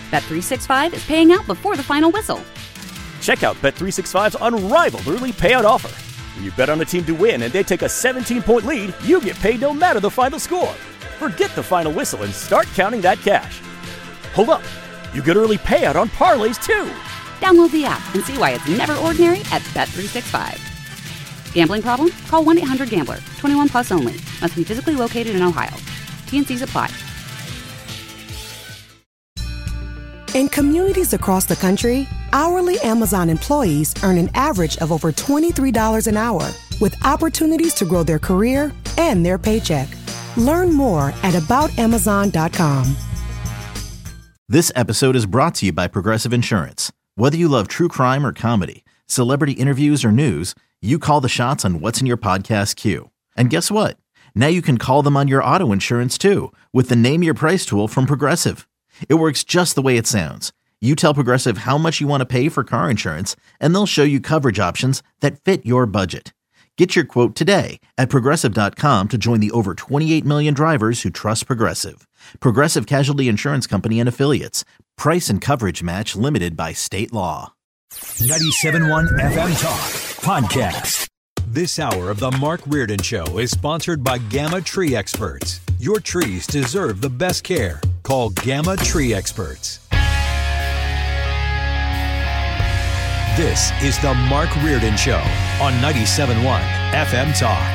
Bet365 is paying out before the final whistle. Check out Bet365's unrivaled early payout offer. When you bet on a team to win and they take a 17-point lead, you get paid no matter the final score. Forget the final whistle and start counting that cash. Hold up. You get early payout on parlays, too. Download the app and see why it's never ordinary at Bet365. Gambling problem? Call 1-800-GAMBLER. 21 plus only. Must be physically located in Ohio. T&Cs apply. In communities across the country, hourly Amazon employees earn an average of over $23 an hour, with opportunities to grow their career and their paycheck. Learn more at aboutamazon.com. This episode is brought to you by Progressive Insurance. Whether you love true crime or comedy, celebrity interviews or news, you call the shots on what's in your podcast queue. And guess what? Now you can call them on your auto insurance too, with the Name Your Price tool from Progressive. It works just the way it sounds. You tell Progressive how much you want to pay for car insurance, and they'll show you coverage options that fit your budget. Get your quote today at Progressive.com to join the over 28 million drivers who trust Progressive. Progressive Casualty Insurance Company and Affiliates. Price and coverage match limited by state law. 97.1 FM Talk Podcast. This hour of the Mark Reardon Show is sponsored by Gamma Tree Experts. Your trees deserve the best care. Call Gamma Tree Experts. This is the Mark Reardon Show on 97.1 FM Talk.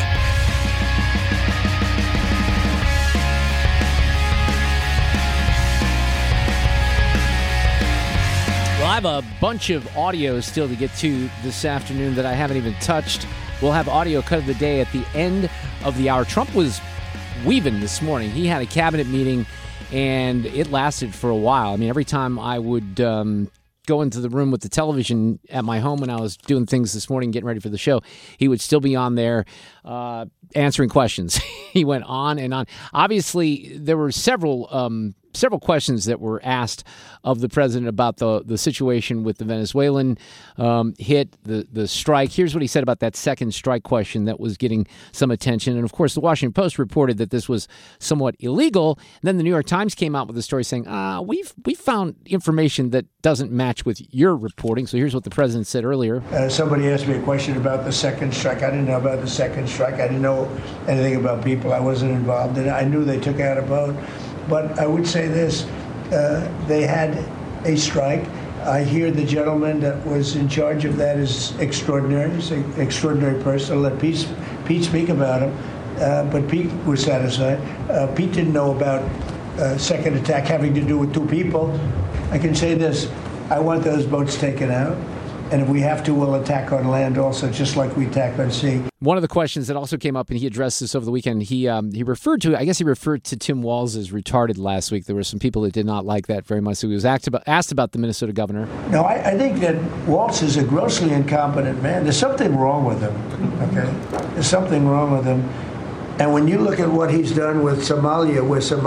Well, I have a bunch of audio still to get to this afternoon that I haven't even touched. We'll have audio cut of the day at the end of the hour. Trump was weaving this morning. He had a cabinet meeting, and it lasted for a while. I mean, every time I would go into the room with the television at my home when I was doing things this morning, getting ready for the show, he would still be on there answering questions. He went on and on. Obviously, there were several questions that were asked of the president about the situation with the Venezuelan hit, the strike. Here's what he said about that second strike question that was getting some attention. And, of course, the Washington Post reported that this was somewhat illegal. And then the New York Times came out with a story saying, we found information that doesn't match with your reporting. So here's what the president said earlier. Somebody asked me a question about the second strike. I didn't know about the second strike. I didn't know anything about people. I wasn't involved in it. I knew they took out a boat. But I would say this, they had a strike. I hear the gentleman that was in charge of that is extraordinary. He's an extraordinary person. I'll let Pete speak about him. But Pete was satisfied. Pete didn't know about second attack having to do with two people. I can say this, I want those boats taken out. And if we have to, we'll attack on land also, just like we attack on sea. One of the questions that also came up, and he addressed this over the weekend, he referred to Tim Walz as retarded last week. There were some people that did not like that very much. So he was asked about the Minnesota governor. No, I think that Walz is a grossly incompetent man. There's something wrong with him, okay? There's something wrong with him. And when you look at what he's done with Somalia,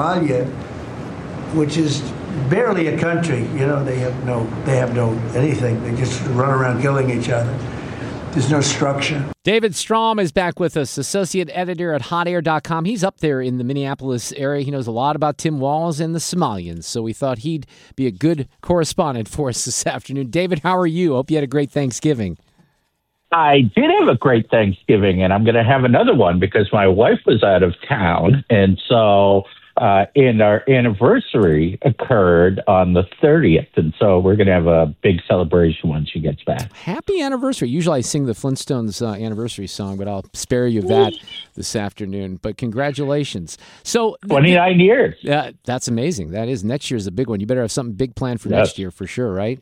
which is barely a country, they have no anything. They just run around killing each other. There's no structure. David Strom is back with us, associate editor at hotair.com. He's up there in the Minneapolis area. He knows a lot about Tim Walz and the Somalians, so we thought he'd be a good correspondent for us this afternoon. David, how are you? Hope you had a great Thanksgiving. I did have a great Thanksgiving, and I'm going to have another one because my wife was out of town, and so and our anniversary occurred on the 30th, and so we're going to have a big celebration when she gets back. Happy anniversary. Usually I sing the Flintstones anniversary song, but I'll spare you that this afternoon. But congratulations. So 29 years. That's amazing. That is. Next year's a big one. You better have something big planned for next year for sure, right?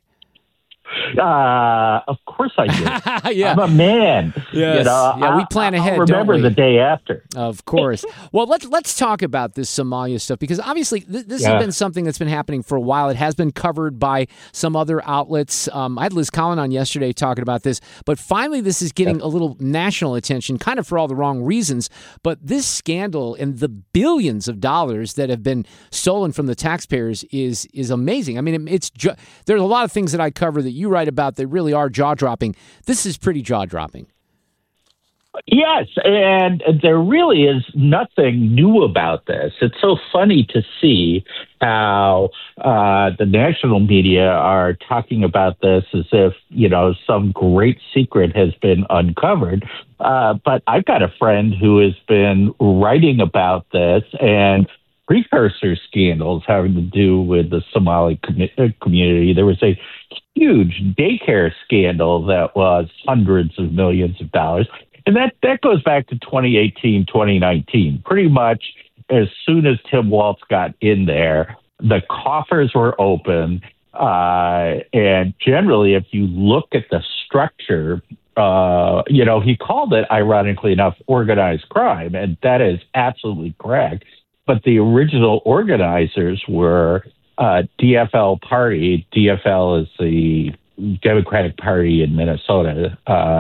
Of course I do. Yeah. I'm a man. Yes. We plan ahead. I'll remember don't we? The day after. Of course. Well, let's talk about this Somalia stuff because obviously this has been something that's been happening for a while. It has been covered by some other outlets. I had Liz Collin on yesterday talking about this, but finally this is getting a little national attention, kind of for all the wrong reasons. But this scandal and the billions of dollars that have been stolen from the taxpayers is amazing. I mean, there's a lot of things that I cover that you write about that really are jaw-dropping. This is pretty jaw-dropping. Yes, and there really is nothing new about this. It's so funny to see how the national media are talking about this as if, some great secret has been uncovered. But I've got a friend who has been writing about this and precursor scandals having to do with the Somali community. There was a huge daycare scandal that was hundreds of millions of dollars. And that goes back to 2018, 2019. Pretty much as soon as Tim Walz got in there, the coffers were open. And generally, if you look at the structure, he called it, ironically enough, organized crime. And that is absolutely correct. But the original organizers were DFL Party. DFL is the Democratic Party in Minnesota.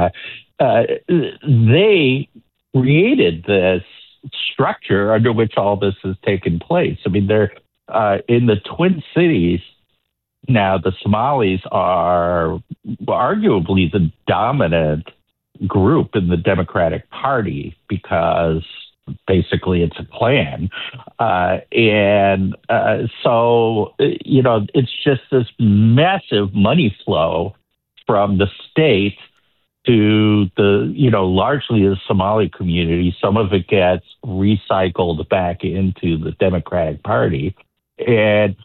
They created this structure under which all this has taken place. I mean, they're in the Twin Cities now. The Somalis are arguably the dominant group in the Democratic Party because basically it's a clan. So it's just this massive money flow from the state to the, largely the Somali community. Some of it gets recycled back into the Democratic Party. And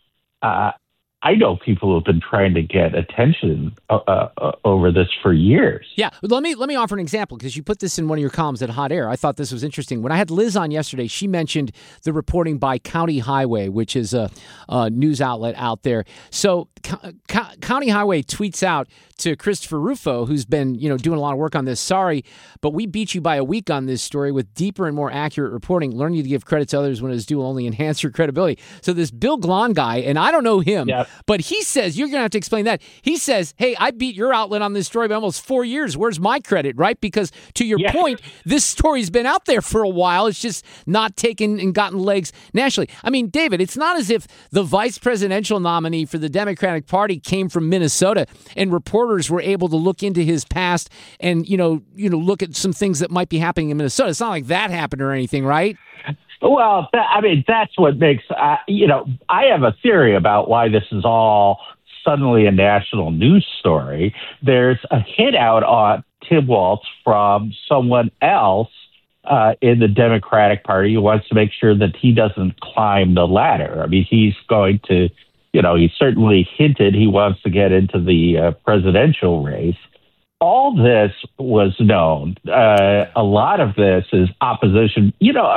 I know people who have been trying to get attention over this for years. Yeah, let me offer an example because you put this in one of your columns at Hot Air. I thought this was interesting. When I had Liz on yesterday, she mentioned the reporting by County Highway, which is a news outlet out there. So County Highway tweets out to Christopher Rufo, who's been doing a lot of work on this. Sorry, but we beat you by a week on this story with deeper and more accurate reporting. Learning to give credit to others when it is due will only enhance your credibility. So this Bill Glahn guy, and I don't know him. Yep. But he says, you're going to have to explain that. He says, hey, I beat your outlet on this story by almost 4 years. Where's my credit, right? Because to your point, this story's been out there for a while. It's just not taken and gotten legs nationally. I mean, David, it's not as if the vice presidential nominee for the Democratic Party came from Minnesota and reporters were able to look into his past and, look at some things that might be happening in Minnesota. It's not like that happened or anything, right? Well, that's what makes, I have a theory about why this is all suddenly a national news story. There's a hit out on Tim Walz from someone else in the Democratic Party who wants to make sure that he doesn't climb the ladder. I mean, he's going to, he certainly hinted he wants to get into the presidential race. All this was known. A lot of this is opposition.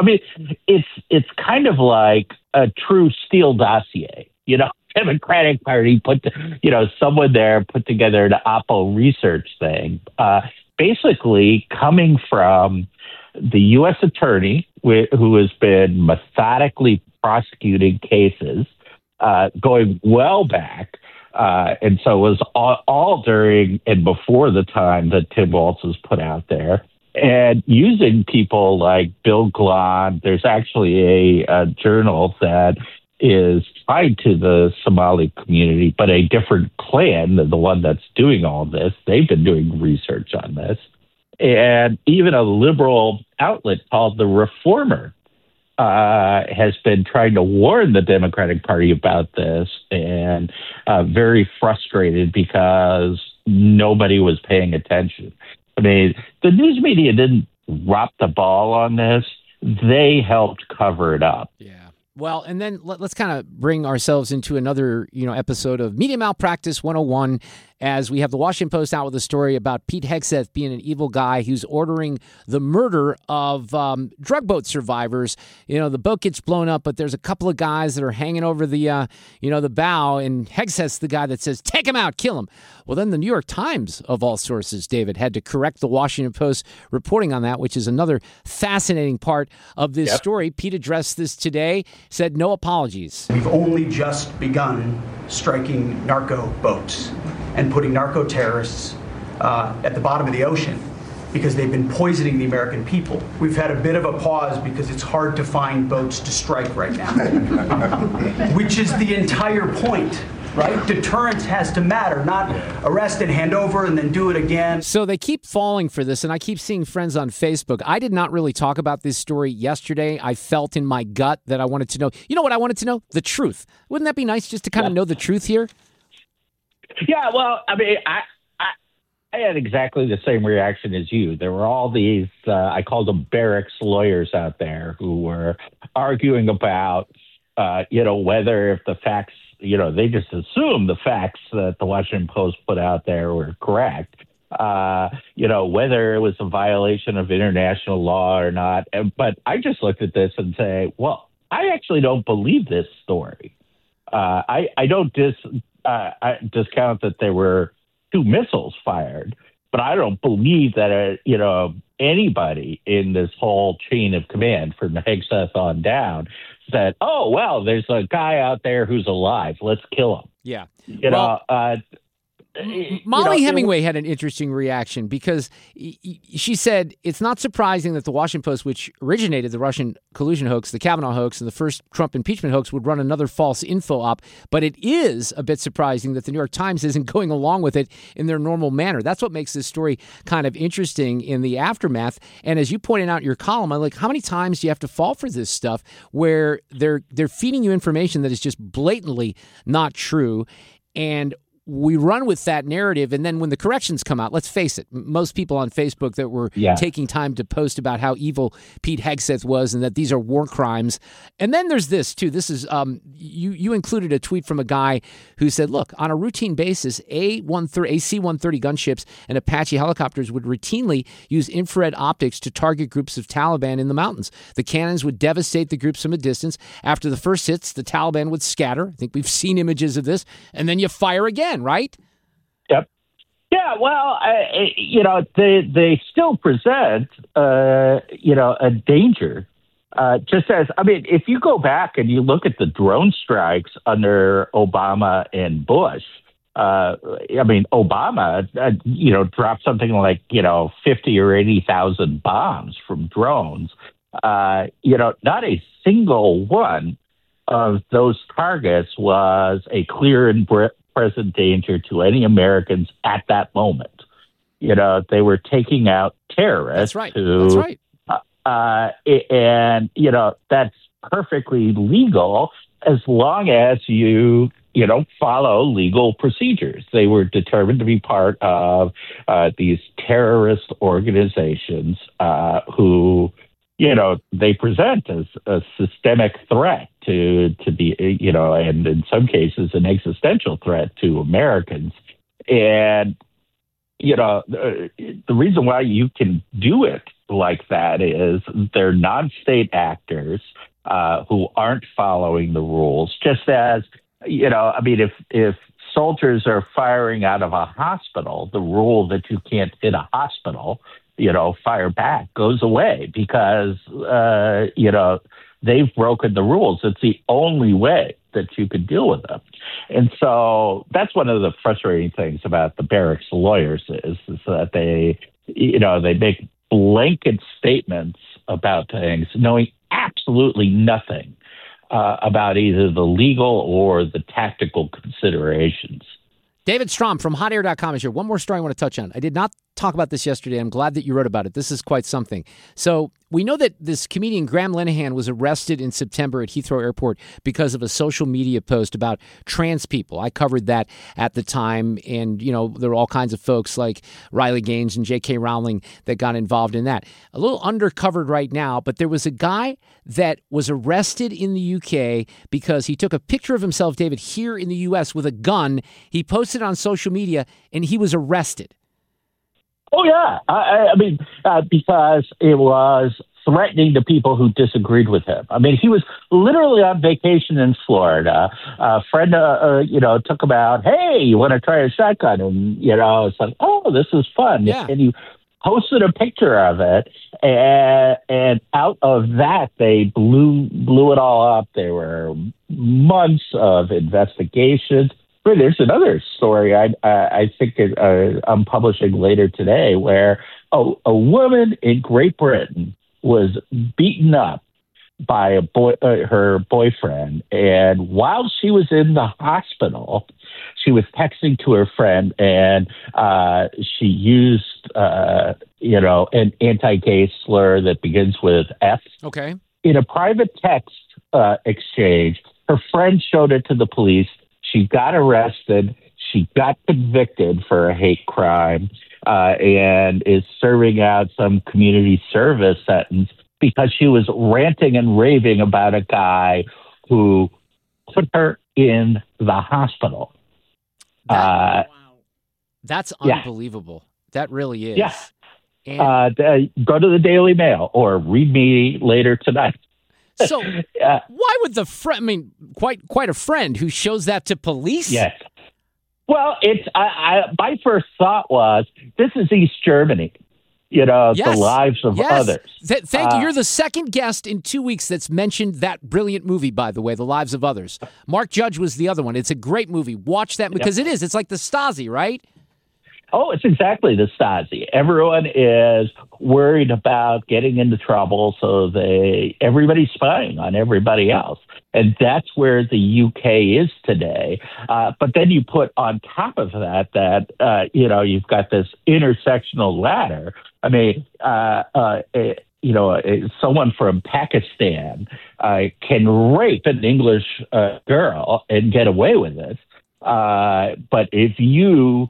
It's kind of like a true Steele dossier. Democratic Party someone there put together an Oppo research thing, basically coming from the U.S. attorney who has been methodically prosecuting cases, going well back. And so it was all during and before the time that Tim Walz was put out there, and using people like Bill Glahn. There's actually a journal that is tied to the Somali community, but a different clan than the one that's doing all this. They've been doing research on this. And even a liberal outlet called The Reformer has been trying to warn the Democratic Party about this, and very frustrated because nobody was paying attention. I mean, the news media didn't drop the ball on this. They helped cover it up. Yeah. Well, and then let's kind of bring ourselves into another, episode of Media Malpractice 101, as we have the Washington Post out with a story about Pete Hegseth being an evil guy who's ordering the murder of drug boat survivors. The boat gets blown up, but there's a couple of guys that are hanging over the, the bow, and Hegseth's the guy that says, take him out, kill him. Well, then the New York Times, of all sources, David, had to correct the Washington Post reporting on that, which is another fascinating part of this story. Pete addressed this today, said no apologies. We've only just begun striking narco boats and putting narco terrorists at the bottom of the ocean because they've been poisoning the American people. We've had a bit of a pause because it's hard to find boats to strike right now, which is the entire point right? Deterrence has to matter, not arrest and hand over and then do it again. So they keep falling for this, and I keep seeing friends on Facebook. I did not really talk about this story yesterday. I felt in my gut that I wanted to know. You know what I wanted to know? The truth. Wouldn't that be nice just to kind of know the truth here? Yeah, well, I mean, I had exactly the same reaction as you. There were all these, I called them barracks lawyers out there who were arguing about, whether if the facts, they just assumed the facts that the Washington Post put out there were correct. Whether it was a violation of international law or not. But I just looked at this and say, well, I actually don't believe this story. I don't discount that there were 2 missiles fired, but I don't believe that, anybody in this whole chain of command from Hegseth on down said, oh, well, there's a guy out there who's alive. Let's kill him. Yeah. Molly Hemingway had an interesting reaction because she said it's not surprising that the Washington Post, which originated the Russian collusion hoax, the Kavanaugh hoax, and the first Trump impeachment hoax, would run another false info op. But it is a bit surprising that the New York Times isn't going along with it in their normal manner. That's what makes this story kind of interesting in the aftermath. And as you pointed out in your column, I'm like, how many times do you have to fall for this stuff where they're feeding you information that is just blatantly not true? And we run with that narrative, and then when the corrections come out, let's face it, most people on Facebook that were taking time to post about how evil Pete Hegseth was and that these are war crimes. And then there's this, too. This is you included a tweet from a guy who said, look, on a routine basis, AC-130 gunships and Apache helicopters would routinely use infrared optics to target groups of Taliban in the mountains. The cannons would devastate the groups from a distance. After the first hits, the Taliban would scatter. I think we've seen images of this. And then you fire again. Right? Yep. Yeah. Well, they still present, a danger. Just as, if you go back and you look at the drone strikes under Obama and Bush, Obama, dropped something like, 50 or 80,000 bombs from drones. Not a single one of those targets was a clear and present danger to any Americans at that moment. They were taking out terrorists. That's right. That's right. That's perfectly legal as long as you follow legal procedures. They were determined to be part of these terrorist organizations who, they present as a systemic threat to be, and in some cases an existential threat to Americans. And, the reason why you can do it like that is they're non-state actors who aren't following the rules, just as, if soldiers are firing out of a hospital, the rule that you can't hit a hospital, fire back goes away because, they've broken the rules. It's the only way that you could deal with them. And so that's one of the frustrating things about the barracks lawyers is that they make blanket statements about things, knowing absolutely nothing about either the legal or the tactical considerations. David Strom from hotair.com is here. One more story I want to touch on. I did not talk about this yesterday. I'm glad that you wrote about it. This is quite something. So we know that this comedian Graham Linehan was arrested in September at Heathrow Airport because of a social media post about trans people. I covered that at the time. And, there were all kinds of folks like Riley Gaines and J.K. Rowling that got involved in that. A little undercovered right now, but there was a guy that was arrested in the UK because he took a picture of himself, David, here in the U.S. with a gun. He posted on social media and he was arrested. Oh, yeah. Because it was threatening to people who disagreed with him. He was literally on vacation in Florida. A friend, took him out, hey, you want to try a shotgun? And, it's like, oh, this is fun. Yeah. And he posted a picture of it. And out of that, they blew it all up. There were months of investigations. There's another story I think I'm publishing later today where a woman in Great Britain was beaten up by her boyfriend. And while she was in the hospital, she was texting to her friend, and she used, an anti-gay slur that begins with F. Okay. In a private text exchange, her friend showed it to the police. She got arrested. She got convicted for a hate crime and is serving out some community service sentence because she was ranting and raving about a guy who put her in the hospital. That's unbelievable. That really is. Yeah. And go to the Daily Mail or read me later tonight. So why would the friend, quite a friend who shows that to police? Yes. Well, my first thought was, this is East Germany. The lives of others. Thank you. You're the second guest in 2 weeks that's mentioned that brilliant movie, by the way, The Lives of Others. Mark Judge was the other one. It's a great movie. Watch that because it is. It's like the Stasi, right? Oh, it's exactly the Stasi. Everyone is worried about getting into trouble, so everybody's spying on everybody else. And that's where the UK is today. But then you put on top of that, you've got this intersectional ladder. I mean, someone from Pakistan can rape an English girl and get away with it. But if you,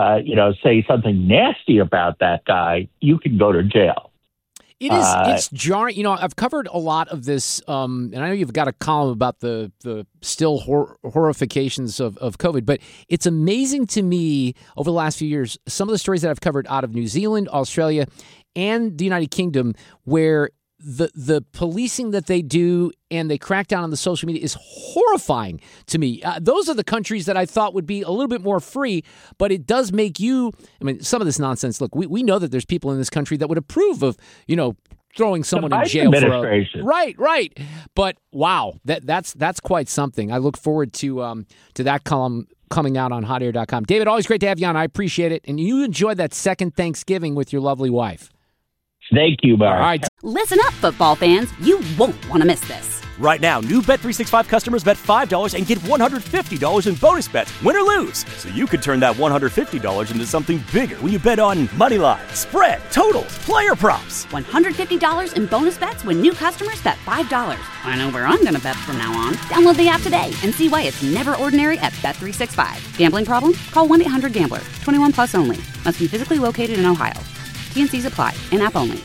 say something nasty about that guy, you can go to jail. It is. It's jarring. I've covered a lot of this, and I know you've got a column about the still horrifications of COVID, but it's amazing to me over the last few years, some of the stories that I've covered out of New Zealand, Australia, and the United Kingdom, where the policing that they do and they crack down on the social media is horrifying to me. Those are the countries that I thought would be a little bit more free, but it does make you, some of this nonsense, look, we know that there's people in this country that would approve of, throwing someone in jail for right. But wow, that's quite something. I look forward to that column coming out on hotair.com. David, always great to have you on. I appreciate it. And you enjoyed that second Thanksgiving with your lovely wife. Thank you, Mark. All right. Listen up, football fans. You won't want to miss this. Right now, new Bet365 customers bet $5 and get $150 in bonus bets, win or lose. So you could turn that $150 into something bigger when you bet on money line, spread, totals, player props. $150 in bonus bets when new customers bet $5. I know where I'm going to bet from now on. Download the app today and see why it's never ordinary at Bet365. Gambling problem? Call 1-800-GAMBLER. 21 plus only. Must be physically located in Ohio. T&Cs apply. In-app only.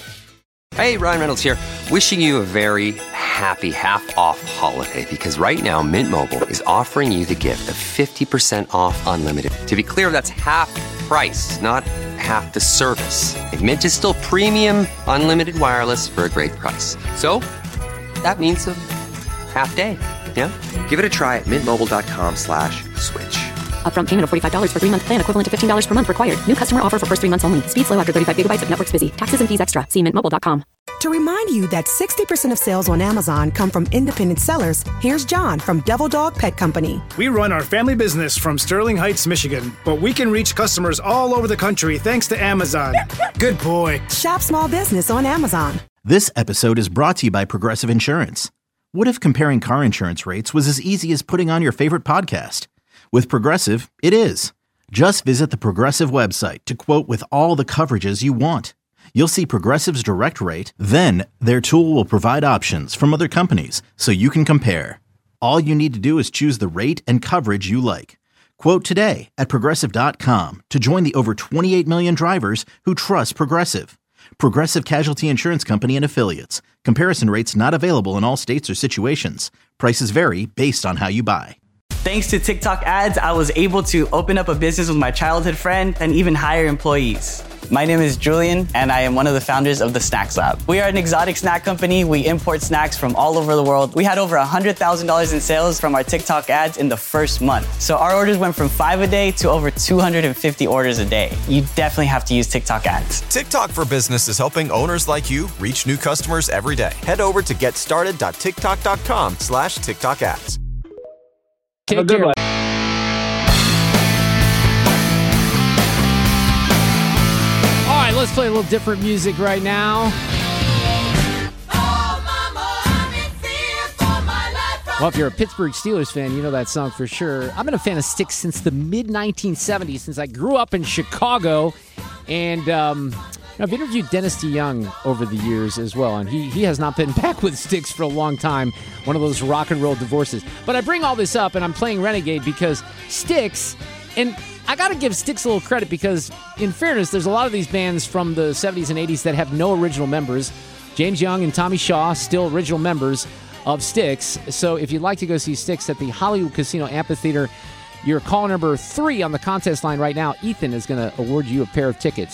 Hey, Ryan Reynolds here. Wishing you a very happy half-off holiday because right now Mint Mobile is offering you the gift of 50% off unlimited. To be clear, that's half price, not half the service. And Mint is still premium unlimited wireless for a great price. So that means a half day. Yeah? Give it a try at mintmobile.com/switch. Upfront payment of $45 for 3-month plan, equivalent to $15 per month required. New customer offer for first 3 months only. Speed slow after 35 gigabytes if network's busy. Taxes and fees extra. See mintmobile.com. To remind you that 60% of sales on Amazon come from independent sellers, here's John from Devil Dog Pet Company. We run our family business from Sterling Heights, Michigan, but we can reach customers all over the country thanks to Amazon. Good boy. Shop small business on Amazon. This episode is brought to you by Progressive Insurance. What if comparing car insurance rates was as easy as putting on your favorite podcast? With Progressive, it is. Just visit the Progressive website to quote with all the coverages you want. You'll see Progressive's direct rate, then their tool will provide options from other companies so you can compare. All you need to do is choose the rate and coverage you like. Quote today at Progressive.com to join the over 28 million drivers who trust Progressive. Progressive Casualty Insurance Company and Affiliates. Comparison rates not available in all states or situations. Prices vary based on how you buy. Thanks to TikTok ads, I was able to open up a business with my childhood friend and even hire employees. My name is Julian, and I am one of the founders of the Snacks Lab. We are an exotic snack company. We import snacks from all over the world. We had over $100,000 in sales from our TikTok ads in the first month. So our orders went from 5 a day to over 250 orders a day. You definitely have to use TikTok ads. TikTok for Business is helping owners like you reach new customers every day. Head over to getstarted.tiktok.com/TikTok ads. Take care. All right, let's play a little different music right now. Well, if you're a Pittsburgh Steelers fan, you know that song for sure. I've been a fan of Styx since the mid-1970s, since I grew up in Chicago. And I've interviewed Dennis DeYoung over the years as well, and he has not been back with Styx for a long time, one of those rock and roll divorces. But I bring all this up, and I'm playing Renegade because Styx, and I got to give Styx a little credit because, in fairness, there's a lot of these bands from the 70s and 80s that have no original members. James Young and Tommy Shaw, still original members of Styx. So if you'd like to go see Styx at the Hollywood Casino Amphitheater, you're call number 3 on the contest line right now. Ethan is going to award you a pair of tickets.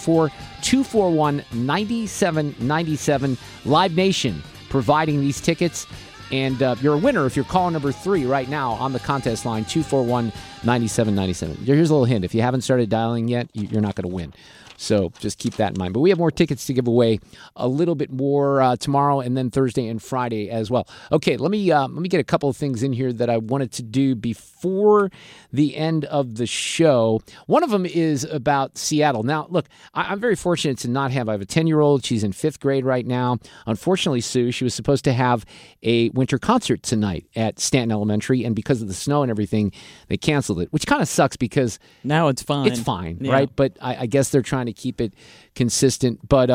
314-241-9797. Live Nation providing these tickets. And you're a winner if you're call number 3 right now on the contest line, 241-9797. Here's a little hint. If you haven't started dialing yet, you're not going to win. So just keep that in mind. But we have more tickets to give away, a little bit more tomorrow and then Thursday and Friday as well. Okay, let me get a couple of things in here that I wanted to do before the end of the show. One of them is about Seattle. Now, look, I'm very fortunate to not have. I have a 10-year-old. She's in 5th grade right now. Unfortunately, Sue, she was supposed to have a winter concert tonight at Stanton Elementary, and because of the snow and everything, they canceled it, which kind of sucks because now it's fine. It's fine, right? But I guess they're trying to keep it consistent. But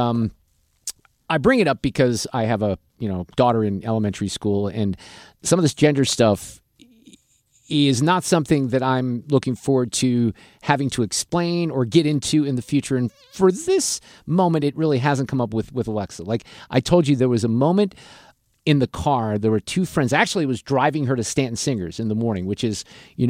I bring it up because I have a daughter in elementary school, and some of this gender stuff is not something that I'm looking forward to having to explain or get into in the future. And for this moment, it really hasn't come up with Alexa. Like I told you, there was a moment in the car. There were 2 friends. Actually, it was driving her to Stanton Singers in the morning, which is,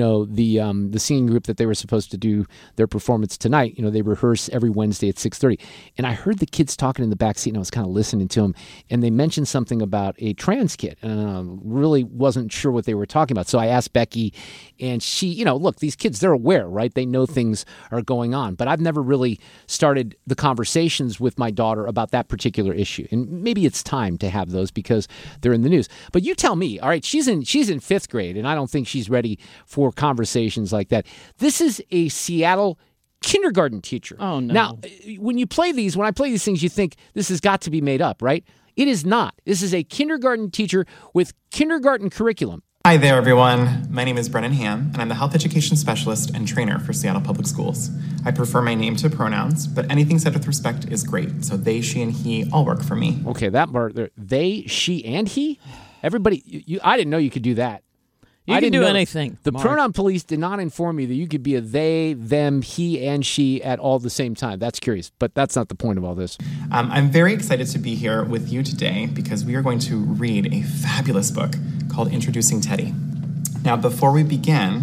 the singing group that they were supposed to do their performance tonight. They rehearse every Wednesday at 6:30. And I heard the kids talking in the back seat, and I was kind of listening to them. And they mentioned something about a trans kid. And I really wasn't sure what they were talking about. So I asked Becky, and she, look, these kids, they're aware, right? They know things are going on. But I've never really started the conversations with my daughter about that particular issue. And maybe it's time to have those because they're in the news. But you tell me, all right, she's in 5th grade, and I don't think she's ready for conversations like that. This is a Seattle kindergarten teacher. Oh, no. Now, when I play these things, you think this has got to be made up, right? It is not. This is a kindergarten teacher with kindergarten curriculum. Hi there, everyone. My name is Brennan Ham, and I'm the Health Education Specialist and Trainer for Seattle Public Schools. I prefer my name to pronouns, but anything said with respect is great. So they, she, and he all work for me. Okay, that part there. They, she, and he? Everybody, I didn't know you could do that. You can do anything. The Mark. pronoun police did not inform me that you could be a they, them, he, and she at all the same time. That's curious, but that's not the point of all this. I'm very excited to be here with you today because we are going to read a fabulous book called Introducing Teddy. Now, before we begin,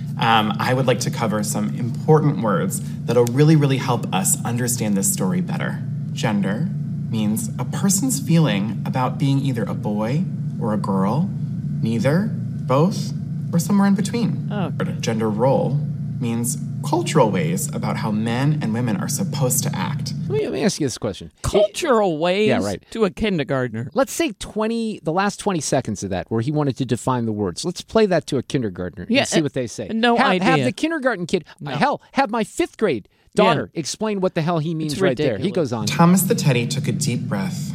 I would like to cover some important words that'll really, really help us understand this story better. Gender means a person's feeling about being either a boy or a girl, neither, both, or somewhere in between. Oh. Gender role means cultural ways about how men and women are supposed to act. Let me ask you this question. Cultural ways Yeah, right. to a kindergartner. Let's say the last 20 seconds of that where he wanted to define the words. Let's play that to a kindergartner and see what they say. No idea. Have the kindergarten kid, have my 5th grade daughter explain what the hell he means right there. He goes on. Thomas the Teddy took a deep breath.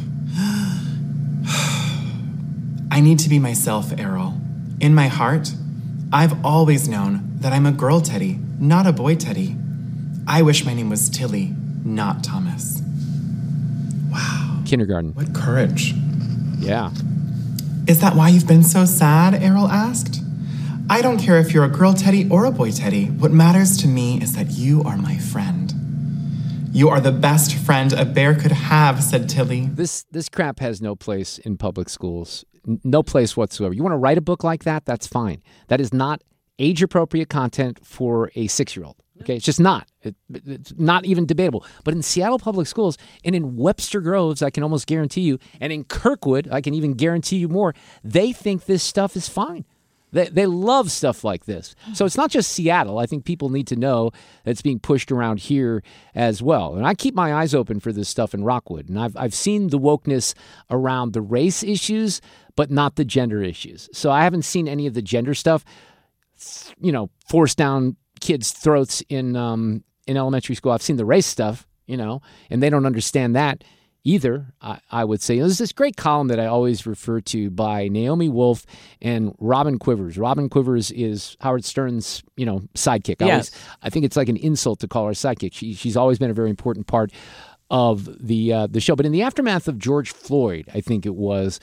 I need to be myself, Errol. In my heart, I've always known that I'm a girl Teddy, not a boy Teddy. I wish my name was Tilly, not Thomas. Wow. Kindergarten. What courage. Yeah. Is that why you've been so sad? Errol asked. I don't care if you're a girl Teddy or a boy Teddy. What matters to me is that you are my friend. You are the best friend a bear could have, said Tilly. This crap has no place in public schools. No place whatsoever. You want to write a book like that? That's fine. That is not age-appropriate content for a 6-year-old. Okay, it's just not. It's not even debatable. But in Seattle Public Schools and in Webster Groves, I can almost guarantee you, and in Kirkwood, I can even guarantee you more, they think this stuff is fine. They love stuff like this. So it's not just Seattle. I think people need to know that it's being pushed around here as well. And I keep my eyes open for this stuff in Rockwood. And I've seen the wokeness around the race issues, but not the gender issues. So I haven't seen any of the gender stuff, force down kids' throats in elementary school. I've seen the race stuff, and they don't understand that either, I would say. There's this great column that I always refer to by Naomi Wolf and Robin Quivers. Robin Quivers is Howard Stern's, sidekick. Yes. I think it's like an insult to call her sidekick. She's always been a very important part of the show. But in the aftermath of George Floyd, I think it was,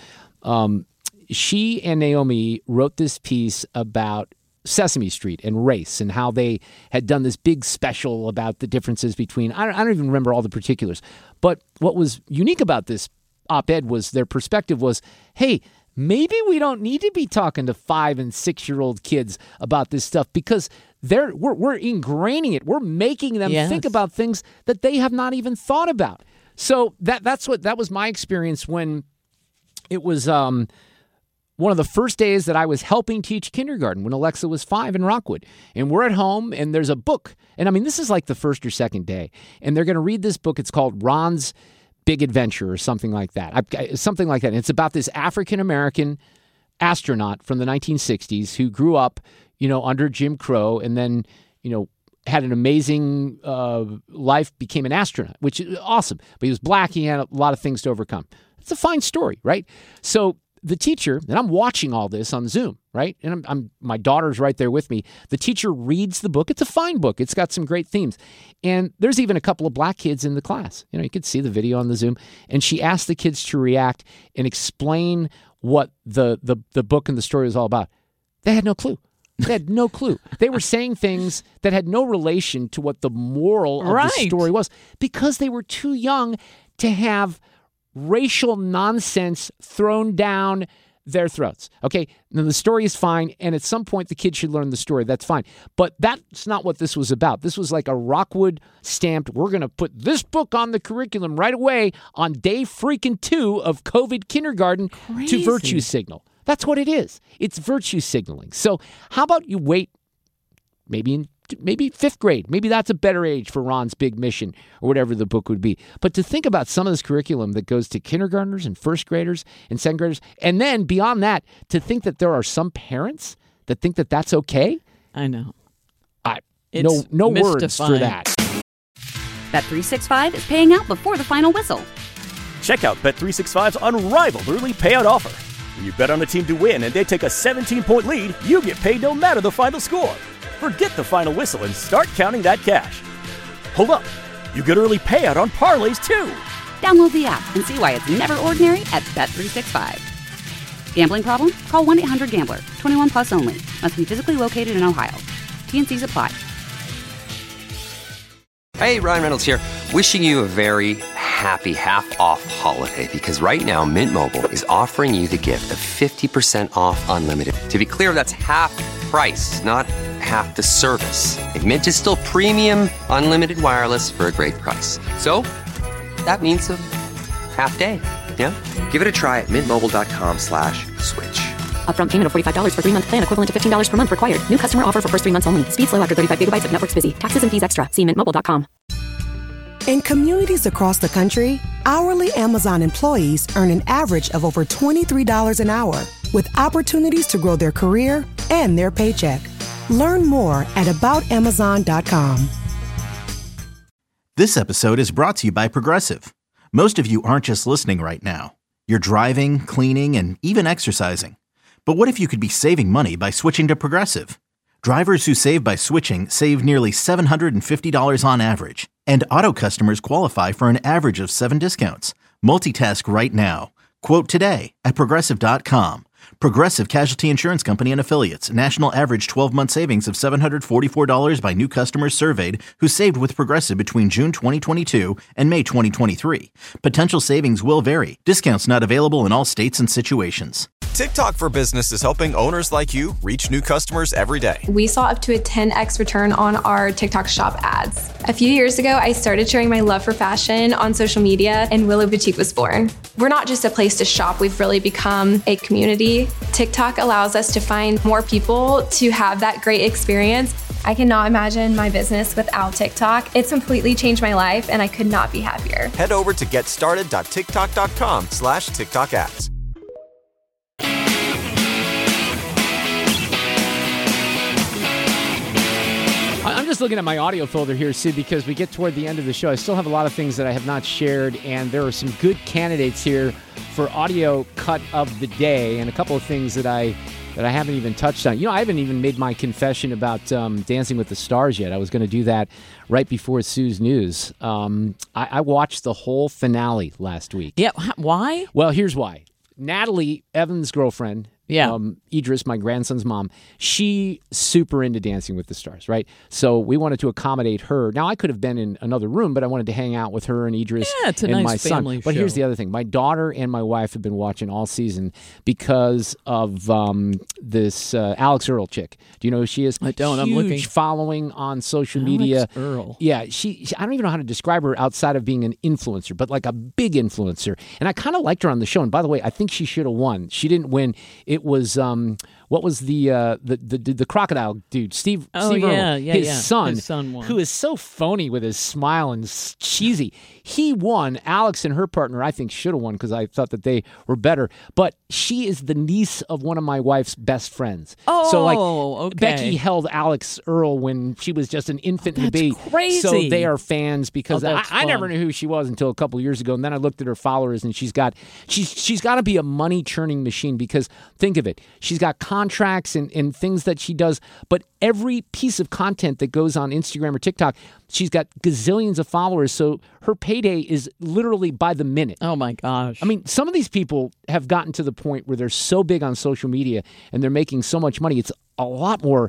she and Naomi wrote this piece about Sesame Street and race and how they had done this big special about the differences between, I don't even remember all the particulars, but what was unique about this op-ed was their perspective was, hey, maybe we don't need to be talking to 5 and 6-year-old kids about this stuff because we're ingraining it. We're making them think about things that they have not even thought about. So that was my experience when it was one of the first days that I was helping teach kindergarten when Alexa was 5 in Rockwood. And we're at home and there's a book. And I mean, this is like the first or second day. And they're going to read this book. It's called Ron's Big Adventure or something like that. Something like that. And it's about this African-American astronaut from the 1960s who grew up, under Jim Crow and then, had an amazing life, became an astronaut, which is awesome. But he was black. He had a lot of things to overcome. It's a fine story, right? So the teacher, and I'm watching all this on Zoom, right? And my daughter's right there with me. The teacher reads the book. It's a fine book. It's got some great themes. And there's even a couple of black kids in the class. You could see the video on the Zoom. And she asked the kids to react and explain what the book and the story was all about. They had no clue. They had no clue. They were saying things that had no relation to what the moral of the story was because they were too young to have racial nonsense thrown down their throats. Okay, now the story is fine, and at some point the kids should learn the story. That's fine. But that's not what this was about. This was like a Rockwood stamped, we're going to put this book on the curriculum right away on day freaking 2 of COVID kindergarten to virtue signal. That's what it is. It's virtue signaling. So how about you wait maybe 5th grade. Maybe that's a better age for Ron's big mission or whatever the book would be. But to think about some of this curriculum that goes to kindergartners and 1st graders and 2nd graders, and then beyond that, to think that there are some parents that think that that's okay. I know. No words for that. Bet365 is paying out before the final whistle. Check out Bet365's unrivaled early payout offer. When you bet on a team to win and they take a 17-point lead, you get paid no matter the final score. Forget the final whistle and start counting that cash. Hold up. You get early payout on parlays, too. Download the app and see why it's never ordinary at Bet365. Gambling problem? Call 1-800-GAMBLER. 21 plus only. Must be physically located in Ohio. T&Cs apply. Hey, Ryan Reynolds here. Wishing you a very happy half-off holiday because right now Mint Mobile is offering you the gift of 50% off unlimited. To be clear, that's half price, not half the service. And Mint is still premium unlimited wireless for a great price. So that means a half day. Yeah? Give it a try at mintmobile.com/switch. Upfront payment of $45 for 3-month plan, equivalent to $15 per month required. New customer offer for first 3 months only. Speed slow after 35 gigabytes if network's busy. Taxes and fees extra. See mintmobile.com. In communities across the country, hourly Amazon employees earn an average of over $23 an hour, with opportunities to grow their career and their paycheck. Learn more at aboutamazon.com. This episode is brought to you by Progressive. Most of you aren't just listening right now. You're driving, cleaning, and even exercising. But what if you could be saving money by switching to Progressive? Drivers who save by switching save nearly $750 on average. And auto customers qualify for an average of 7 discounts. Multitask right now. Quote today at Progressive.com. Progressive Casualty Insurance Company and Affiliates. National average 12-month savings of $744 by new customers surveyed who saved with Progressive between June 2022 and May 2023. Potential savings will vary. Discounts not available in all states and situations. TikTok for Business is helping owners like you reach new customers every day. We saw up to a 10x return on our TikTok shop ads. A few years ago, I started sharing my love for fashion on social media, and Willow Boutique was born. We're not just a place to shop, we've really become a community. TikTok allows us to find more people to have that great experience. I cannot imagine my business without TikTok. It's completely changed my life, and I could not be happier. Head over to getstarted.tiktok.com/TikTok ads. I'm just looking at my audio folder here, Sid, because we get toward the end of the show. I still have a lot of things that I have not shared, and there are some good candidates here for audio cut of the day, and a couple of things that I haven't even touched on. I haven't even made my confession about Dancing with the Stars yet. I was going to do that right before Sue's News. I watched the whole finale last week. Yeah, why? Well, here's why. Natalie, Evan's girlfriend, Idris, my grandson's mom, she super into Dancing with the Stars, right? So we wanted to accommodate her. Now, I could have been in another room, but I wanted to hang out with her and Idris it's a and nice my son. family But show. here's the other thing. My daughter and my wife have been watching all season because of this Alex Earl chick. Do you know who she is? I don't. Huge I'm looking. following on social Alex media. Earl. Yeah, she I don't even know how to describe her outside of being an influencer, but like a big influencer. And I kind of liked her on the show. And by the way, I think she should have won. She didn't win. It was what was the crocodile dude, Steve Steve Earle, his son, His son won. who is so phony with his smile and cheesy. He won. Alex and her partner, I think, should have won because I thought that they were better. But she is the niece of one of my wife's best friends. Oh, so like okay. Becky held Alex Earl when she was just an infant in the baby. crazy. So they are fans because that's I never fun. knew who she was until a couple years ago, and then I looked at her followers, and she's got to be a money churning machine because think of it, she's got contracts and things that she does, but every piece of content that goes on Instagram or TikTok, she's got gazillions of followers, so her payday is literally by the minute. Oh my gosh. I mean, some of these people have gotten to the point where they're so big on social media and they're making so much money. It's a lot more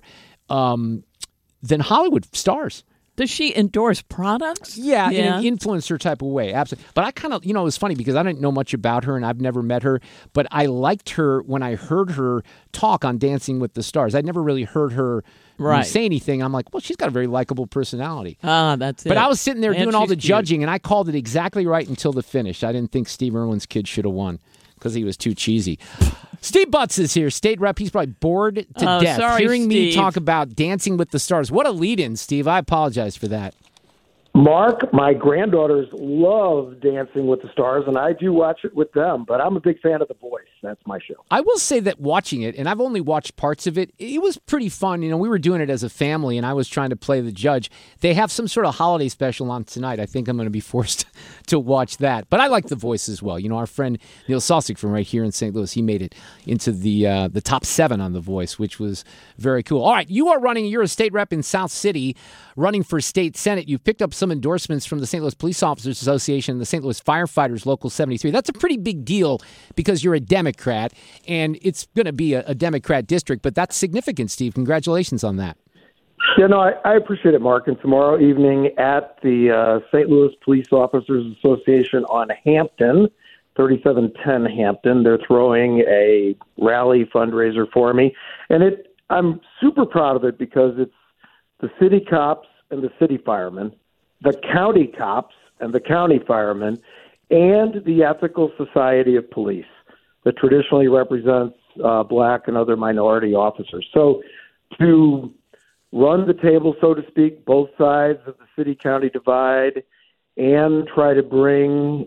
than Hollywood stars. Does she endorse products? Yeah, in an influencer type of way, absolutely. But I kind of, it was funny because I didn't know much about her and I've never met her, but I liked her when I heard her talk on Dancing with the Stars. I'd never really heard her say anything. I'm like, well, she's got a very likable personality. That's it. But I was sitting there And doing all she's the cute. judging, and I called it exactly right until the finish. I didn't think Steve Irwin's kid should have won because he was too cheesy. Steve Butts is here, state rep. He's probably bored to death sorry, hearing me Steve. talk about Dancing with the Stars. What a lead-in, Steve. I apologize for that. Mark, my granddaughters love Dancing with the Stars, and I do watch it with them, but I'm a big fan of The Voice. That's my show. I will say that watching it, and I've only watched parts of it, it was pretty fun. We were doing it as a family, and I was trying to play the judge. They have some sort of holiday special on tonight. I think I'm going to be forced to watch that. But I like The Voice as well. Our friend Neil Sosik from right here in St. Louis, he made it into the top 7 on The Voice, which was very cool. All right, you're a state rep in South City, running for state senate. You've picked up some endorsements from the St. Louis Police Officers Association and the St. Louis Firefighters Local 73. That's a pretty big deal because you're a Democrat, and it's going to be a Democrat district, but that's significant, Steve. Congratulations on that. Yeah, no, I appreciate it, Mark. And tomorrow evening at the St. Louis Police Officers Association on Hampton, 3710 Hampton, they're throwing a rally fundraiser for me. And I'm super proud of it because it's the city cops and the city firemen, the county cops and the county firemen, and the Ethical Society of Police that traditionally represents black and other minority officers. So to run the table, so to speak, both sides of the city-county divide and try to bring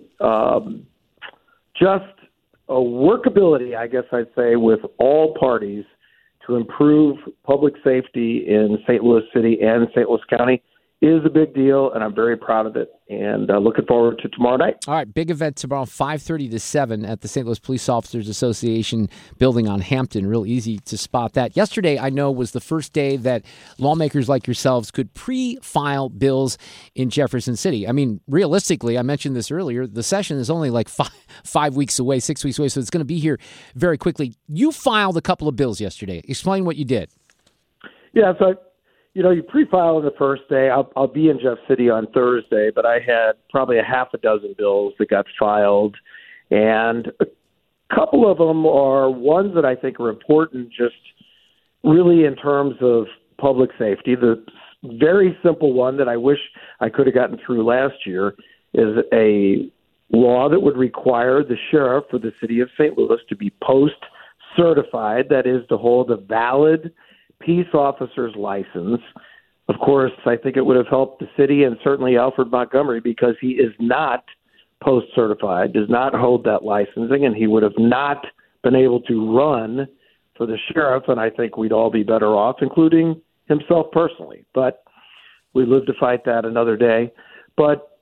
just a workability, I guess I'd say, with all parties to improve public safety in St. Louis City and St. Louis County is a big deal, and I'm very proud of it, and looking forward to tomorrow night. All right, big event tomorrow, 5:30 to 7 at the St. Louis Police Officers Association building on Hampton. Real easy to spot that. Yesterday, I know, was the first day that lawmakers like yourselves could pre-file bills in Jefferson City. I mean, realistically, I mentioned this earlier, the session is only like 5 weeks away, 6 weeks away, so it's going to be here very quickly. You filed a couple of bills yesterday. Explain what you did. Yeah, so you pre-file on the first day. I'll be in Jeff City on Thursday, but I had probably a half a dozen bills that got filed, and a couple of them are ones that I think are important just really in terms of public safety. The very simple one that I wish I could have gotten through last year is a law that would require the sheriff for the city of St. Louis to be post-certified, that is, to hold a valid peace officer's license. Of course, I think it would have helped the city and certainly Alfred Montgomery because he is not post-certified, does not hold that licensing, and he would have not been able to run for the sheriff, and I think we'd all be better off, including himself personally. But we live to fight that another day. But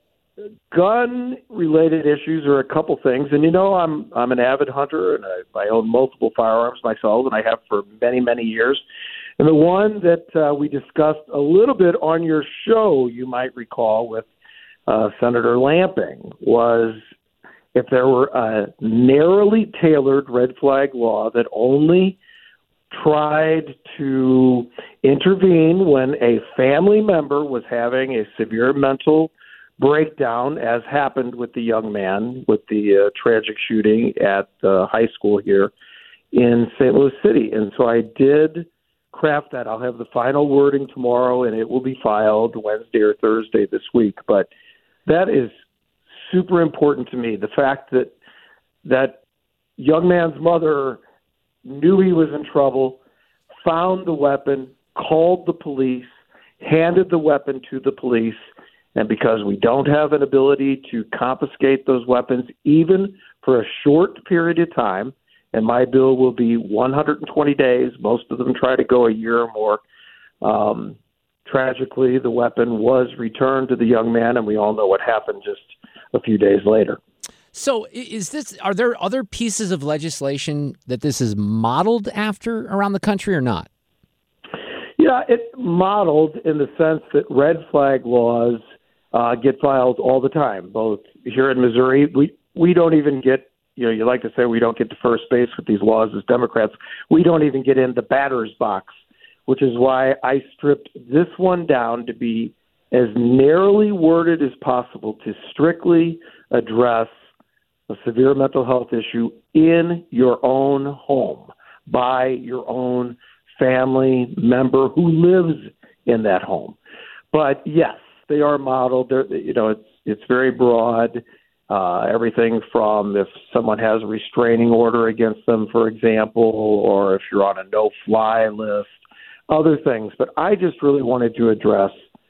gun-related issues are a couple things. And, I'm an avid hunter, and I own multiple firearms myself, and I have for many, many years. And the one that we discussed a little bit on your show, you might recall, with Senator Lamping, was if there were a narrowly tailored red flag law that only tried to intervene when a family member was having a severe mental breakdown, as happened with the young man with the tragic shooting at the high school here in St. Louis City. And so I did craft that. I'll have the final wording tomorrow, and it will be filed Wednesday or Thursday this week. But that is super important to me. The fact that that young man's mother knew he was in trouble, found the weapon, called the police, handed the weapon to the police, and because we don't have an ability to confiscate those weapons, even for a short period of time, and my bill will be 120 days, most of them try to go a year or more. Tragically, the weapon was returned to the young man, and we all know what happened just a few days later. So are there other pieces of legislation that this is modeled after around the country or not? Yeah, it's modeled in the sense that red flag laws get filed all the time, both here in Missouri. We don't even get, you like to say we don't get to first base with these laws as Democrats. We don't even get in the batter's box, which is why I stripped this one down to be as narrowly worded as possible to strictly address a severe mental health issue in your own home by your own family member who lives in that home. But yes, they are modeled. It's very broad. Everything from if someone has a restraining order against them, for example, or if you're on a no-fly list, other things. But I just really wanted to address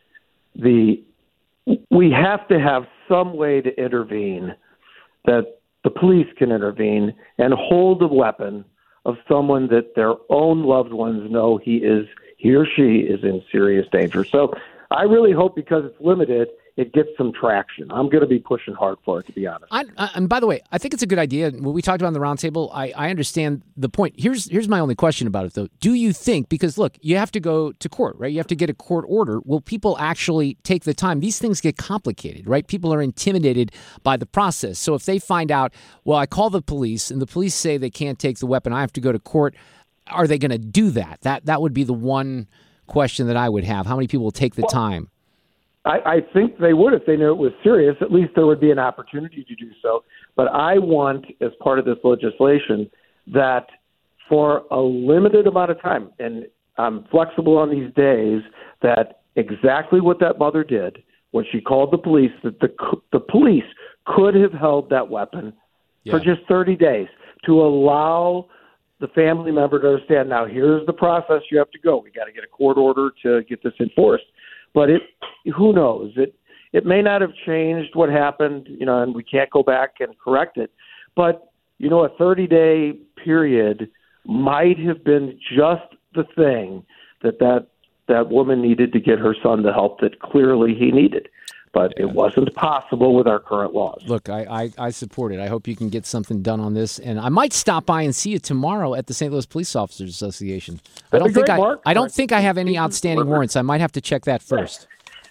we have to have some way to intervene, that the police can intervene and hold the weapon of someone that their own loved ones know he or she is in serious danger. So I really hope, because it's limited, it gets some traction. I'm going to be pushing hard for it, to be honest. And by the way, I think it's a good idea. When we talked about on the roundtable, I understand the point. Here's my only question about it, though. Do you think, because look, you have to go to court, right? You have to get a court order. Will people actually take the time? These things get complicated, right? People are intimidated by the process. So if they find out, well, I call the police and the police say they can't take the weapon, I have to go to court, are they going to do that? That would be the one question that I would have. How many people will take the time? I think they would if they knew it was serious. At least there would be an opportunity to do so. But I want, as part of this legislation, that for a limited amount of time, and I'm flexible on these days, that exactly what that mother did when she called the police, that the police could have held that weapon for just 30 days to allow the family member to understand, now here's the process you have to go. We got to get a court order to get this enforced. But who knows? It may not have changed what happened, and we can't go back and correct it. But, a 30-day period might have been just the thing that woman needed to get her son the help that clearly he needed. But it wasn't possible with our current laws. Look, I support it. I hope you can get something done on this. And I might stop by and see you tomorrow at the St. Louis Police Officers Association. I don't think I have any outstanding warrants. I might have to check that first.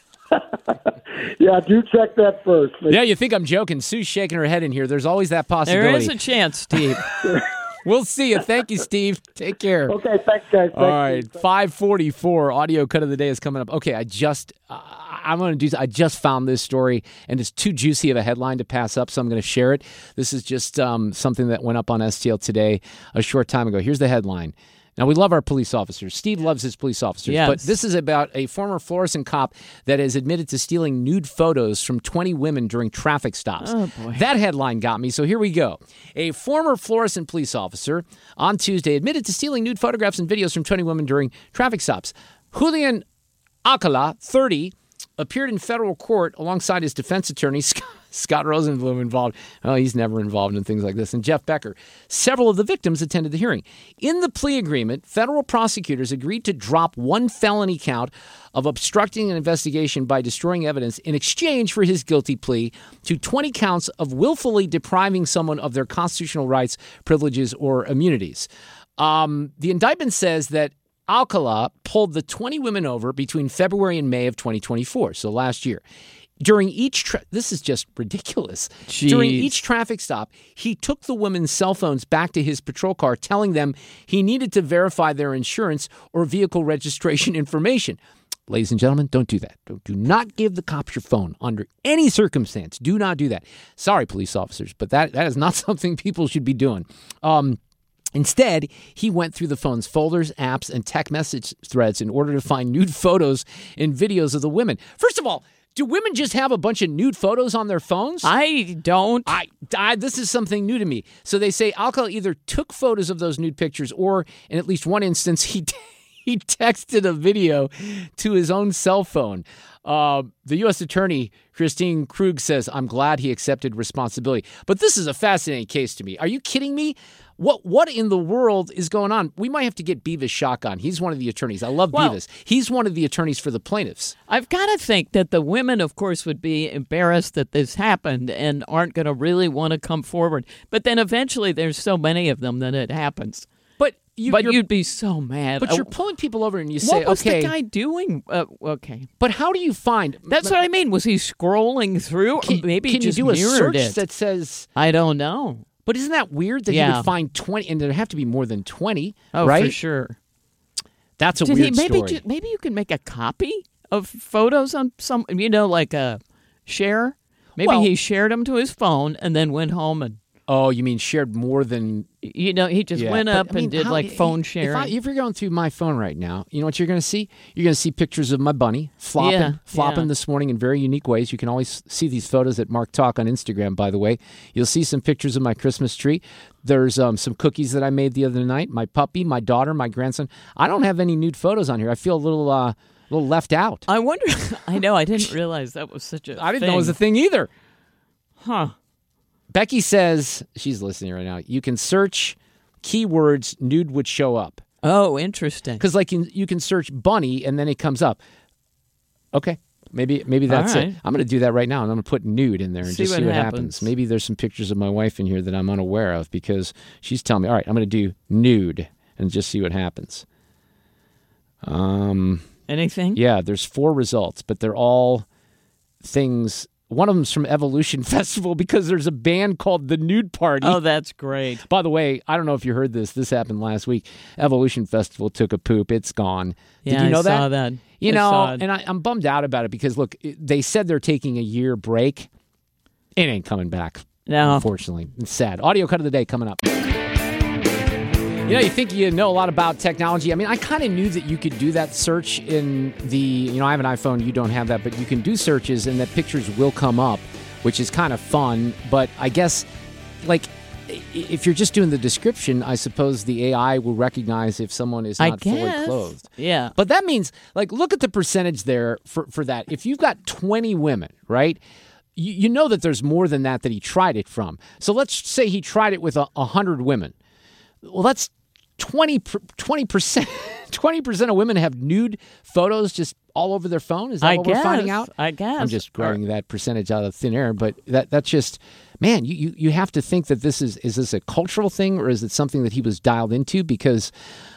Yeah, do check that first. Yeah, you think I'm joking. Sue's shaking her head in here. There's always that possibility. There is a chance, Steve. We'll see you. Thank you, Steve. Take care. Okay, thanks, guys. All right, 5:44. Audio cut of the day is coming up. Okay, I just found this story, and it's too juicy of a headline to pass up, so I'm going to share it. This is just something that went up on STL today a short time ago. Here's the headline. Now, we love our police officers. Steve loves his police officers. Yes. But this is about a former Florissant cop that is admitted to stealing nude photos from 20 women during traffic stops. Oh, boy. That headline got me, so here we go. A former Florissant police officer on Tuesday admitted to stealing nude photographs and videos from 20 women during traffic stops. Julian Alcala, 30, appeared in federal court alongside his defense attorney, Scott Rosenblum involved. Oh, he's never involved in things like this. And Jeff Becker. Several of the victims attended the hearing. In the plea agreement, federal prosecutors agreed to drop one felony count of obstructing an investigation by destroying evidence in exchange for his guilty plea to 20 counts of willfully depriving someone of their constitutional rights, privileges, or immunities. The indictment says that Alcala pulled the 20 women over between February and May of 2024, so last year. During each this is just ridiculous. Jeez. During each traffic stop, he took the women's cell phones back to his patrol car, telling them he needed to verify their insurance or vehicle registration information. Ladies and gentlemen, don't do that. Do not give the cops your phone under any circumstance. Do not do that. Sorry, police officers, but that is not something people should be doing. Instead, he went through the phone's folders, apps, and text message threads in order to find nude photos and videos of the women. First of all, do women just have a bunch of nude photos on their phones? I don't. This is something new to me. So they say Alcala either took photos of those nude pictures or, in at least one instance, he texted a video to his own cell phone. The U.S. Attorney, Christine Krug, says, I'm glad he accepted responsibility. But this is a fascinating case to me. Are you kidding me? What in the world is going on? We might have to get Beavis Schock on. He's one of the attorneys. I love Beavis. He's one of the attorneys for the plaintiffs. I've got to think that the women, of course, would be embarrassed that this happened and aren't going to really want to come forward. But then eventually there's so many of them that it happens. But you'd be so mad. But you're pulling people over and you say, what was okay. the guy doing? Okay. But how do you find? That's what I mean. Was he scrolling through? Maybe can just you do a mirrored search it. that says? I don't know. But isn't that weird that he would find 20, and there'd have to be more than 20, oh, right? for sure. That's a weird story. Maybe you can make a copy of photos on some, like a share. Maybe he shared them to his phone and then went home and. Oh, you mean shared more than... he just went up and did phone sharing. If you're going through my phone right now, you know what you're going to see? You're going to see pictures of my bunny flopping this morning in very unique ways. You can always see these photos at Mark Talk on Instagram, by the way. You'll see some pictures of my Christmas tree. There's some cookies that I made the other night. My puppy, my daughter, my grandson. I don't have any nude photos on here. I feel a little left out. I wonder... I know. I didn't realize that was such a I didn't know it was a thing either. Huh. Becky says, she's listening right now, you can search keywords, nude would show up. Oh, interesting. Because you can search bunny and then it comes up. Okay, maybe that's it. I'm going to do that right now and I'm going to put nude in there and just see what happens. Maybe there's some pictures of my wife in here that I'm unaware of because she's telling me, all right, I'm going to do nude and just see what happens. Anything? Yeah, there's 4 results, but they're all things... One of them's from Evolution Festival because there's a band called The Nude Party. Oh, that's great. By the way, I don't know if you heard this. This happened last week. Evolution Festival took a poop. It's gone. Yeah, Did you know I saw that. You know, and I'm bummed out about it because, look, they said they're taking a year break. It ain't coming back. No. Unfortunately. It's sad. Audio cut of the day coming up. You think you know a lot about technology. I mean, I kind of knew that you could do that search in the, I have an iPhone, you don't have that, but you can do searches and that pictures will come up, which is kind of fun. But I guess, if you're just doing the description, I suppose the AI will recognize if someone is not fully clothed. Yeah. But that means, look at the percentage there for that. If you've got 20 women, right? You know that there's more than that he tried it from. So let's say he tried it with 100 women. Well, that's 20%. 20% of women have nude photos just all over their phone. Is that what we're finding out? I guess. I'm just growing that percentage out of thin air, but that's just, man, you have to think that is this a cultural thing or is it something that he was dialed into because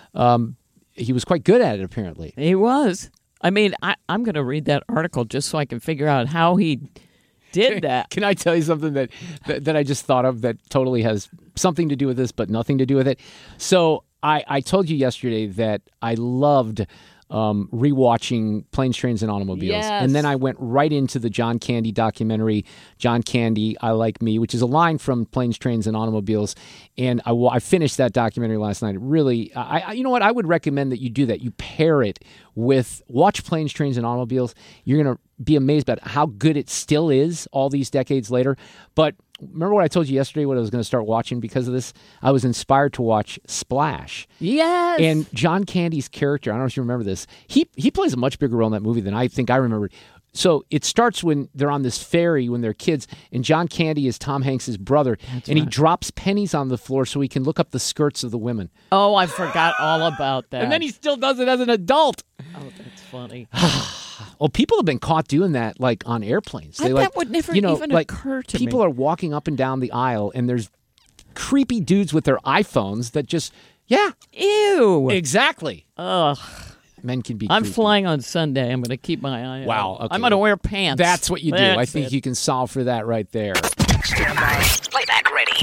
he was quite good at it apparently. He was. I mean, I'm going to read that article just so I can figure out how he did that. Can I tell you something that I just thought of that totally has something to do with this, but nothing to do with it? So I told you yesterday that I loved rewatching Planes, Trains, and Automobiles. Yes. And then I went right into the John Candy documentary, John Candy, I Like Me, which is a line from Planes, Trains, and Automobiles. And I finished that documentary last night. It really, you know what? I would recommend that you do that. You pair it with, watch Planes, Trains, and Automobiles. You're going to be amazed about how good it still is all these decades later. But remember what I told you yesterday, what I was going to start watching because of this? I was inspired to watch Splash. Yes. And John Candy's character, I don't know if you remember this, he plays a much bigger role in that movie than I think I remembered. So it starts when they're on this ferry when they're kids, and John Candy is Tom Hanks' brother, he drops pennies on the floor so he can look up the skirts of the women. Oh, I forgot all about that. And then he still does it as an adult. Oh, that's funny. Well, people have been caught doing that, like, on airplanes. That would never even occur to me. People are walking up and down the aisle, and there's creepy dudes with their iPhones that just, Ew. Exactly. Ugh. Men can be I'm creepy. flying on Sunday. I'm going to keep my eye out. Wow. Okay. I'm going to wear pants. That's what you do. I think you can solve for that right there. Stand by. Playback ready.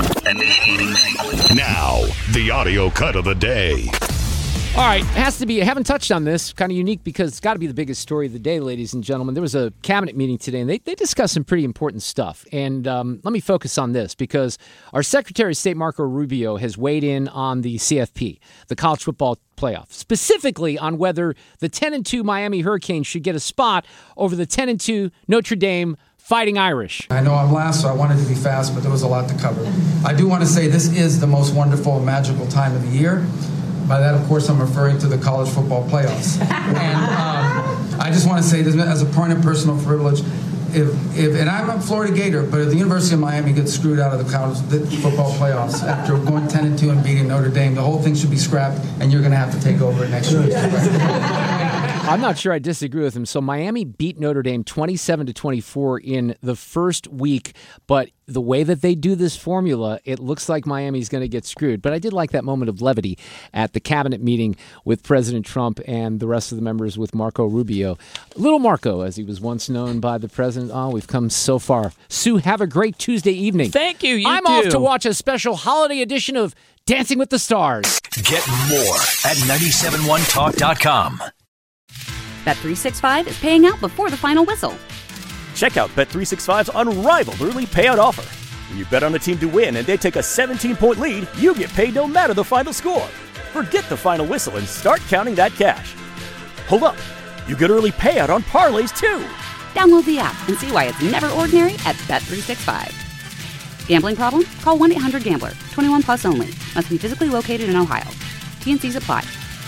Now, the audio cut of the day. All right, it has to be. I haven't touched on this. Kind of unique because it's got to be the biggest story of the day, ladies and gentlemen. There was a cabinet meeting today, and they discussed some pretty important stuff. And let me focus on this because our Secretary of State, Marco Rubio, has weighed in on the CFP, the college football playoff, specifically on whether the 10-2 Miami Hurricanes should get a spot over the 10-2 Notre Dame Fighting Irish. I know I'm last, so I wanted to be fast, but there was a lot to cover. I do want to say this is the most wonderful and magical time of the year. By that, of course, I'm referring to the college football playoffs. And I just want to say this as a point of personal privilege. And I'm a Florida Gator, but if the University of Miami gets screwed out of the college football playoffs after going 10-2 and beating Notre Dame, the whole thing should be scrapped, and you're going to have to take over it next year. I'm not sure I disagree with him. So Miami beat Notre Dame 27-24 in the first week, but the way that they do this formula, it looks like Miami's going to get screwed. But I did like that moment of levity at the cabinet meeting with President Trump and the rest of the members with Marco Rubio. Little Marco, as he was once known by the president. Oh, we've come so far. Sue, have a great Tuesday evening. Thank you. I'm off to watch a special holiday edition of Dancing with the Stars. Get more at 971talk.com. Bet365 is paying out before the final whistle. Check out Bet365's unrivaled early payout offer. When you bet on a team to win and they take a 17-point lead, you get paid no matter the final score. Forget the final whistle and start counting that cash. Hold up. You get early payout on parlays, too. Download the app and see why it's never ordinary at Bet365. Gambling problem? Call 1-800-GAMBLER. 21 plus only. Must be physically located in Ohio. T&Cs apply.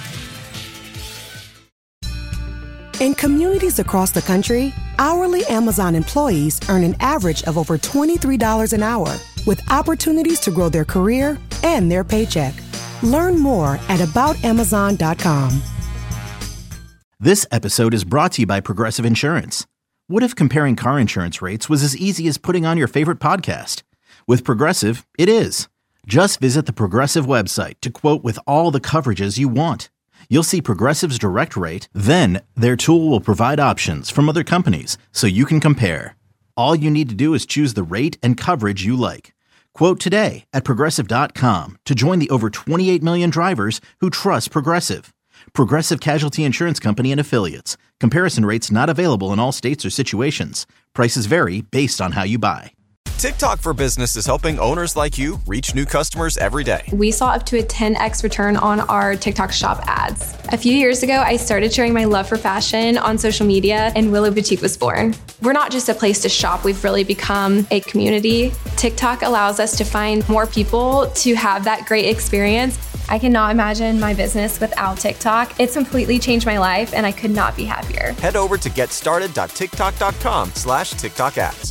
In communities across the country, hourly Amazon employees earn an average of over $23 an hour, with opportunities to grow their career and their paycheck. Learn more at aboutamazon.com. This episode is brought to you by Progressive Insurance. What if comparing car insurance rates was as easy as putting on your favorite podcast? With Progressive, it is. Just visit the Progressive website to quote with all the coverages you want. You'll see Progressive's direct rate, then their tool will provide options from other companies so you can compare. All you need to do is choose the rate and coverage you like. Quote today at Progressive.com to join the over 28 million drivers who trust Progressive. Progressive Casualty Insurance Company and Affiliates. Comparison rates not available in all states or situations. Prices vary based on how you buy. TikTok for Business is helping owners like you reach new customers every day. We saw up to a 10x return on our TikTok shop ads. A few years ago, I started sharing my love for fashion on social media, and Willow Boutique was born. We're not just a place to shop, we've really become a community. TikTok allows us to find more people to have that great experience. I cannot imagine my business without TikTok. It's completely changed my life, and I could not be happier. Head over to getstarted.tiktok.com/TikTok ads.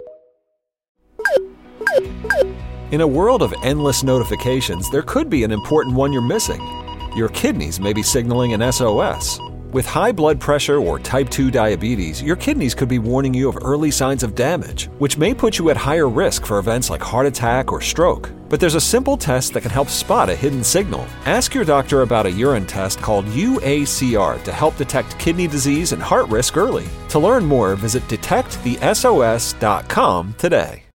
In a world of endless notifications, there could be an important one you're missing. Your kidneys may be signaling an SOS. With high blood pressure or type 2 diabetes, your kidneys could be warning you of early signs of damage, which may put you at higher risk for events like heart attack or stroke. But there's a simple test that can help spot a hidden signal. Ask your doctor about a urine test called UACR to help detect kidney disease and heart risk early. To learn more, visit detectthesos.com today.